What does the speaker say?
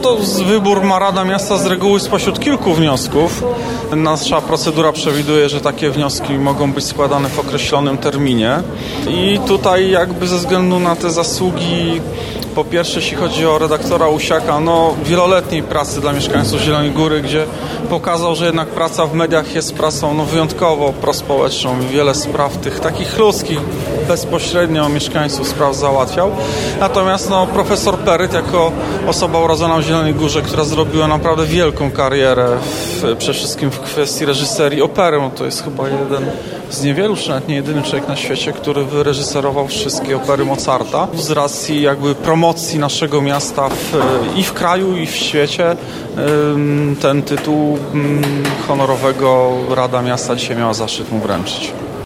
to wybór ma Rada Miasta z reguły spośród kilku wniosków. Nasza procedura przewiduje, że takie wnioski mogą być składane w określonym terminie. I tutaj jakby ze względu na te zasługi, po pierwsze jeśli chodzi o redaktora Usiaka, wieloletniej pracy dla mieszkańców Zielonej Góry, gdzie pokazał, że jednak praca w mediach jest pracą wyjątkowo prospołeczną. Wiele spraw tych takich ludzkich bezpośrednio mieszkańców spraw załatwiał. Natomiast profesor Peryt jako osoba urodzona w Zielonej Górze, która zrobiła naprawdę wielką karierę przede wszystkim w kwestii reżyserii opery, to jest chyba jeden z niewielu, czy nawet nie jedyny człowiek na świecie, który wyreżyserował wszystkie opery Mozarta. Z racji jakby promocji naszego miasta i w kraju, i w świecie ten tytuł honorowego Rada Miasta dzisiaj miała zaszczyt mu wręczyć.